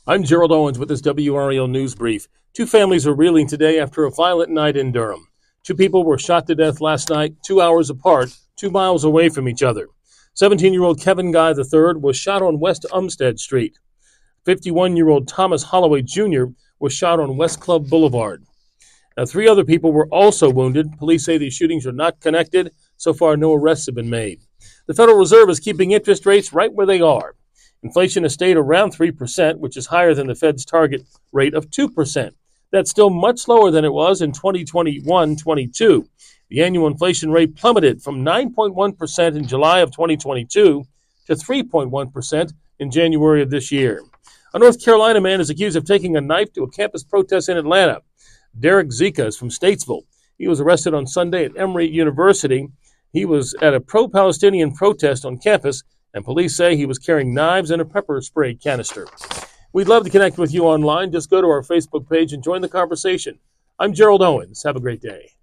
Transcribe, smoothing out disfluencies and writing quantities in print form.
I'm Gerald Owens with this WRAL News Brief. Two families are reeling today after a violent night in Durham. Two people were shot to death last night, 2 hours apart, 2 miles away from each other. 17-year-old Kevin Guy III was shot on West Umstead Street. 51-year-old Thomas Holloway Jr. was shot on West Club Boulevard. Now, 3 other people were also wounded. Police say these shootings are not connected. So far, no arrests have been made. The Federal Reserve is keeping interest rates right where they are. Inflation has stayed around 3%, which is higher than the Fed's target rate of 2%. That's still much lower than it was in 2021-22. The annual inflation rate plummeted from 9.1% in July of 2022 to 3.1% in January of this year. A North Carolina man is accused of taking a knife to a campus protest in Atlanta. Derek Zika is from Statesville. He was arrested on Sunday at Emory University. He was at a pro-Palestinian protest on campus, and police say he was carrying knives and a pepper spray canister. We'd love to connect with you online. Just go to our Facebook page and join the conversation. I'm Gerald Owens. Have a great day.